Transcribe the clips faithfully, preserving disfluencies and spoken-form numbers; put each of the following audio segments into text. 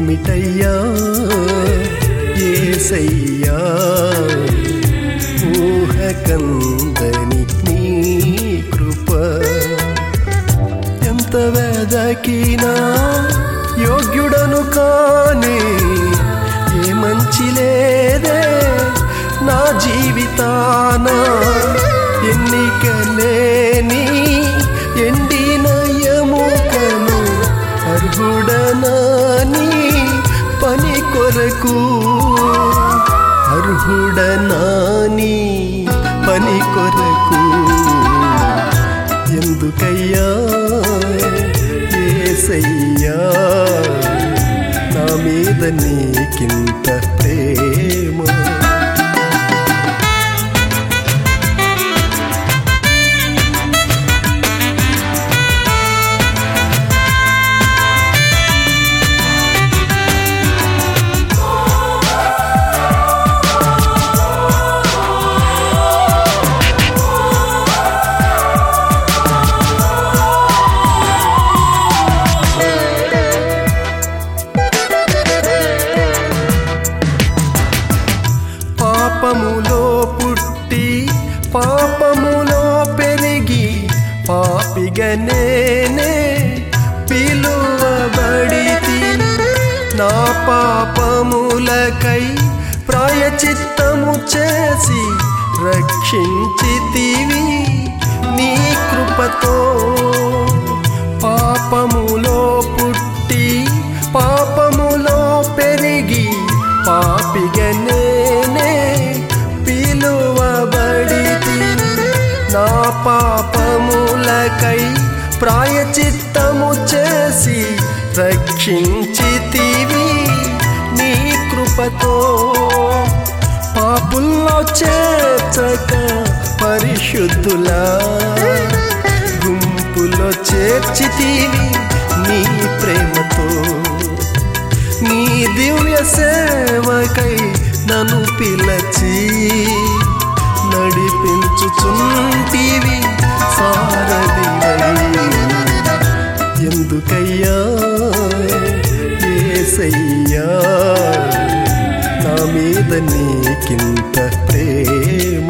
ఏమిటయ్యా యేసయ్యా ఊహకందని నీ కృప ఎంత వెదకినా యోగ్యుడను కానే ఏ మంచి లేదే నా జీవితాన ఎన్నికలేని ఎండిన ఎముకను అర్హుడనాని పని కొరకు అర్హుడనాని పని కొరకు ఎందుకయ్యా యేసయ్యా నా మీద నీకింత ప్రేమ పాపములో పుట్టి పాపములో పెరిగి పాపిగా నేనే పిలువబడితి నా పాపములకై ప్రాయచిత్తము చేసి రక్షించితివి నీ కృపతో పాపములో పుట్టి పాపములో పెరిగి పాపిగా నేనే పిలువబడితి నా పాపములకై ప్రాయచిత్తము చేసి రక్షించితివి నీ కృపతో పాపుల్లో చేర్చక పరిశుద్ధులా గుంపులో చేర్చితివి నీ ప్రేమతో నీ దివ్య సేవకై నన్ను పిలచి నడిపించుచుంటివి సారథివై ఎందుకయ్యా యేసయ్యా నా మీద నీకింత ప్రేమ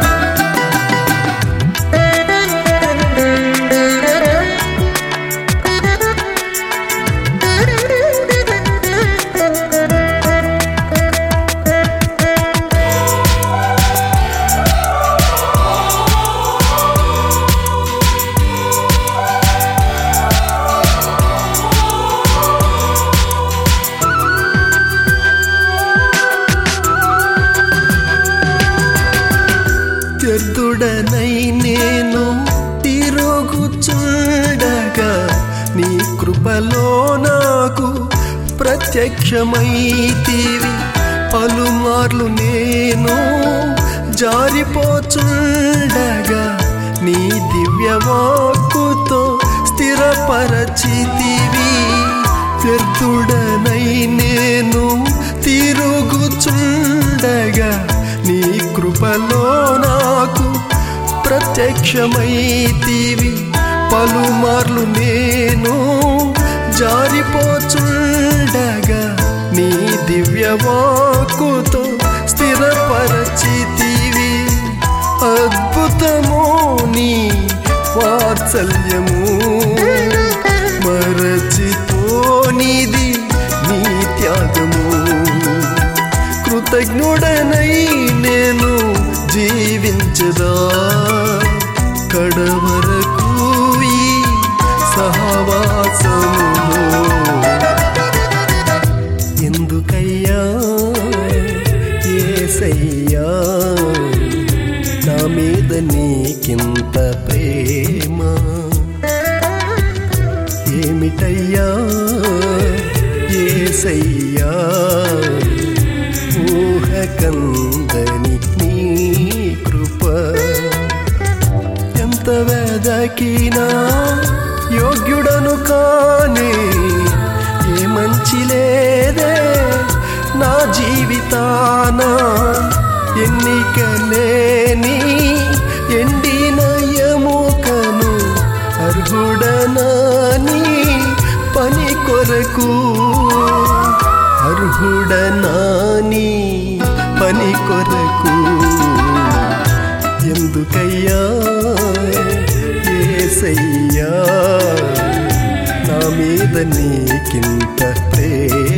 వ్యర్థుడనై నేను తిరుగుచుండగా నీ కృపలో నాకు ప్రత్యక్షమైతివి పలుమార్లు నేను జారిపోచుండగా నీ దివ్య వాక్కుతో స్థిరపరచితివి వ్యర్థుడనై నేను తిరుగుచుండగా నీ కృపలో నాకు ప్రత్యక్షమైతివి పలుమార్లు నేను జారిపోచుండగా నీ దివ్య వాక్కుతో స్థిరపరచితివి అద్భుతము నీ వాత్సల్యము మరచిపోనిది నీ త్యాగము కృతజ్ఞుడనై నేను జీవించదా కడవరకు ఈ సహవాసములో ఎందుకయ్యా యేసయ్యా నా మీద నీకింత ప్రేమ ఏమిటయ్యా యేసయ్యా ఊహకందని నీ కృప ఎంత వెదకినా యోగ్యుడను కానే ఏ మంచి లేదే నా జీవితాన ఎన్నికలేని ఎండిన ఎముకను అర్హుడనాని పని కొరకు పని కొరకు ఎందుకయ్యా యేసయ్యా నా మీద నీకింత ప్రేమ?